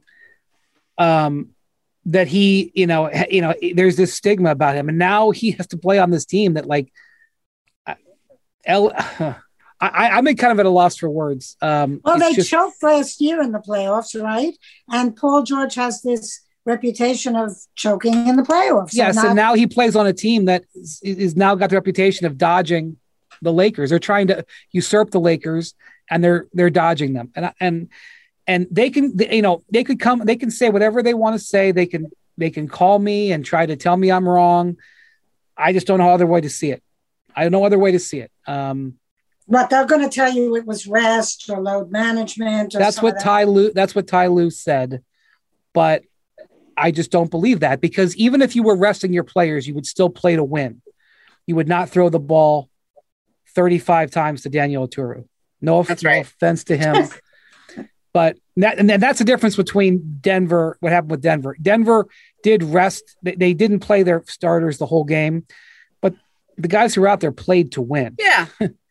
That he, there's this stigma about him, and now he has to play on this team that I'm kind of at a loss for words. Well, they choked last year in the playoffs, right? And Paul George has this reputation of choking in the playoffs. Yes, and now he plays on a team that is now got the reputation of dodging the Lakers. They're trying to usurp the Lakers, and they're dodging them. And they can, they could come, they can say whatever they want to say. They can call me and try to tell me I'm wrong. I just don't know other way to see it. I don't know other way to see it. But they're going to tell you it was rest or load management. Or that's what Ty Lue said. But I just don't believe that, because even if you were resting your players, you would still play to win. You would not throw the ball 35 times to Daniel Oturu. No offense to him. But that's the difference between Denver, what happened with Denver. Denver did rest. They didn't play their starters the whole game, but the guys who were out there played to win. Yeah.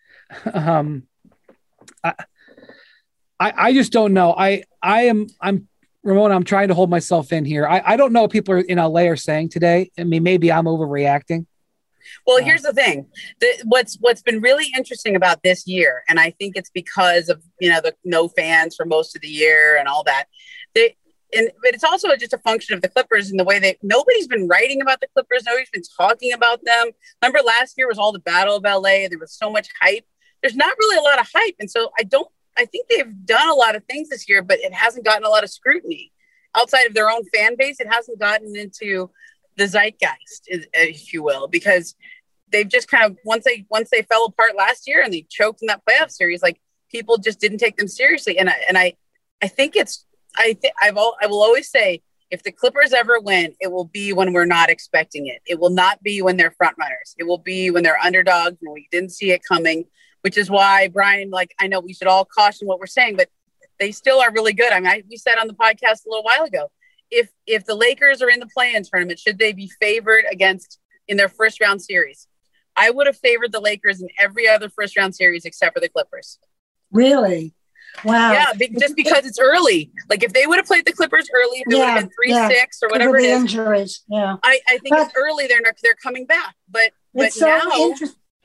I just don't know. I'm Ramona, I'm trying to hold myself in here. I don't know what people in LA are saying today. I mean, maybe I'm overreacting. Well, here's the thing. What's been really interesting about this year, and I think it's because of, the no fans for most of the year and all that. But it's also just a function of the Clippers and the way that nobody's been writing about the Clippers. Nobody's been talking about them. Remember last year was all the Battle of LA. There was so much hype. There's not really a lot of hype. And so I think they've done a lot of things this year, but it hasn't gotten a lot of scrutiny outside of their own fan base. It hasn't gotten into the zeitgeist, if you will, because they've just kind of, once they fell apart last year and they choked in that playoff series, like people just didn't take them seriously. And I think I will always say, if the Clippers ever win, it will be when we're not expecting it. It will not be when they're front runners. It will be when they're underdogs and we didn't see it coming, which is why, Brian, I know we should all caution what we're saying, but they still are really good. I mean, we said on the podcast a little while ago, if the Lakers are in the play-in tournament, should they be favored in their first round series? I would have favored the Lakers in every other first round series except for the Clippers. Really? Wow. Yeah, just because it's early. Like if they would have played the Clippers early, if it would have been 3-6 or whatever it is. Injuries. Yeah. I think it's early. They're coming back. But so now.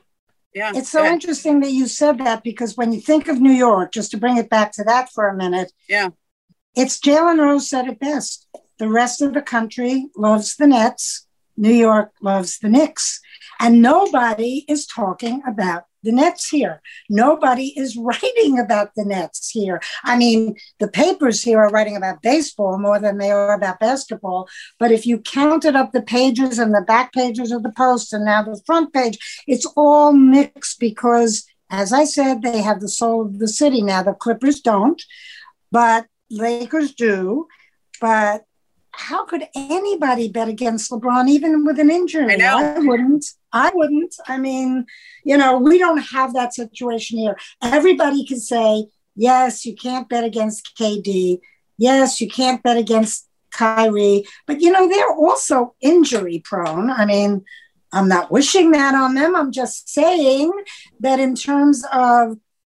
Yeah. It's so interesting that you said that, because when you think of New York, just to bring it back to that for a minute. Yeah. It's Jalen Rose said it best. The rest of the country loves the Nets. New York loves the Knicks. And nobody is talking about the Nets here. Nobody is writing about the Nets here. I mean, the papers here are writing about baseball more than they are about basketball. But if you counted up the pages and the back pages of the Post and now the front page, it's all mixed because, as I said, they have the soul of the city. Now, the Clippers don't, but Lakers do. But how could anybody bet against LeBron, even with an injury? I know. I wouldn't. I mean, we don't have that situation here. Everybody can say, yes, you can't bet against KD. Yes, you can't bet against Kyrie. But, they're also injury prone. I mean, I'm not wishing that on them. I'm just saying that in terms of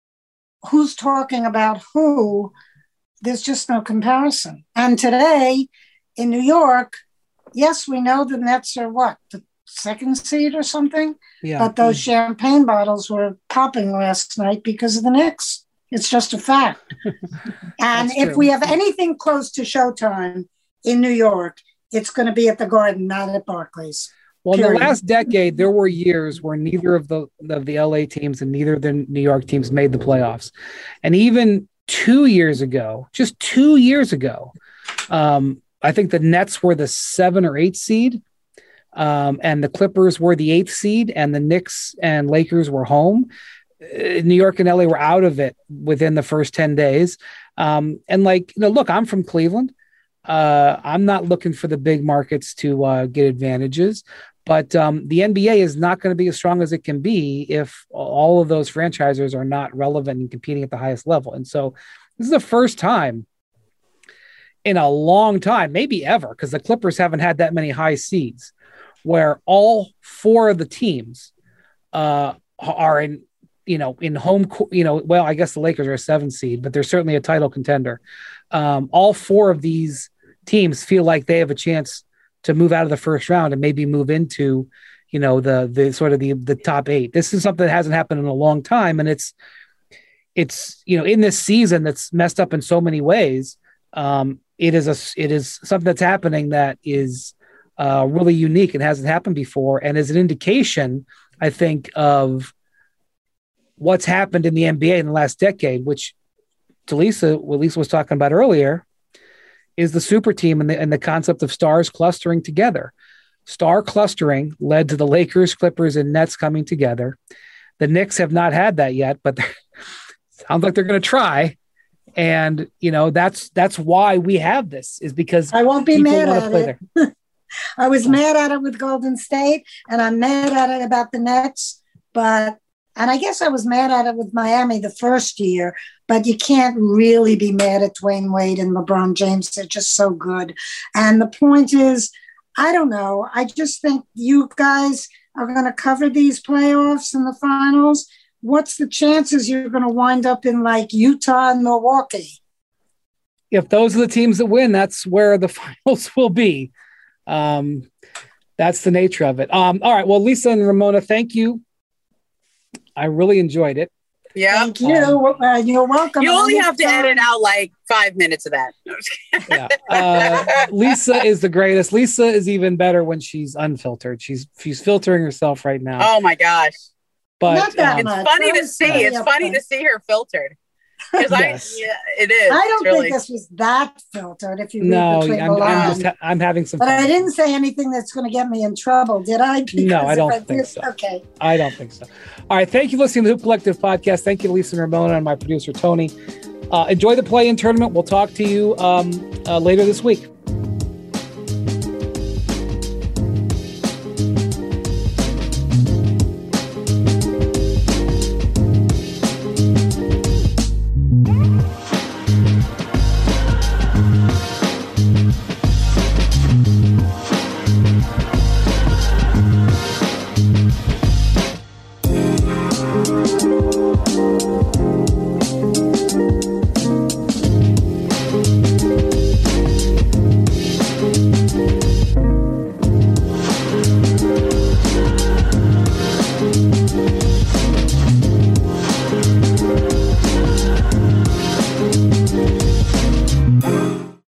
who's talking about who, there's just no comparison. And today in New York, yes, we know the Nets are the second seed or something? Yeah. But those champagne bottles were popping last night because of the Knicks. It's just a fact. And if we have anything close to Showtime in New York, it's going to be at the Garden, not at Barclays. Well, in the last decade, there were years where neither of the LA teams and neither of the New York teams made the playoffs. And even 2 years ago, just 2 years ago, I think the Nets were the 7 or 8 seed, and the Clippers were the 8th seed, and the Knicks and Lakers were home. New York and LA were out of it within the first 10 days. And look, I'm from Cleveland. I'm not looking for the big markets to get advantages, but the NBA is not going to be as strong as it can be if all of those franchises are not relevant and competing at the highest level. And so this is the first time in a long time, maybe ever, because the Clippers haven't had that many high seeds, where all 4 of the teams are in in home, well, I guess the Lakers are a 7 seed, but they're certainly a title contender. All 4 of these teams feel like they have a chance to move out of the first round and maybe move into, the sort of the top 8. This is something that hasn't happened in a long time. And it's, in this season that's messed up in so many ways. It is something that's happening that is really unique and hasn't happened before. And is an indication, I think, of what's happened in the NBA in the last decade, which Lisa was talking about earlier, is the super team and the concept of stars clustering together. Star clustering led to the Lakers, Clippers, and Nets coming together. The Knicks have not had that yet, but sounds like they're going to try. And, that's why we have this, is because I won't be mad at it. I was mad at it with Golden State, and I'm mad at it about the Nets, and I guess I was mad at it with Miami the first year, but you can't really be mad at Dwayne Wade and LeBron James. They're just so good. And the point is, I don't know. I just think you guys are going to cover these playoffs and the finals. What's the chances you're going to wind up in like Utah and Milwaukee? If those are the teams that win, that's where the finals will be. That's the nature of it. All right. Well, Lisa and Ramona, thank you. I really enjoyed it. Yeah. Thank you. You're welcome. You only have to edit out like 5 minutes of that. Yeah. Lisa is the greatest. Lisa is even better when she's unfiltered. She's filtering herself right now. Oh my gosh. Not But that It's much. funny to That was see. very It's funny to upfront. see her filtered. Because Yes. it is. I don't really. think this was that filtered. If you read no, between the I'm lines. I'm having some But fun. I didn't say anything that's going to get me in trouble, did I? No, I Because don't if think did- so. Okay. I don't think so. All right. Thank you for listening to the Hoop Collective podcast. Thank you to Lisa and Ramona and my producer, Tony. Enjoy the play-in tournament. We'll talk to you later this week.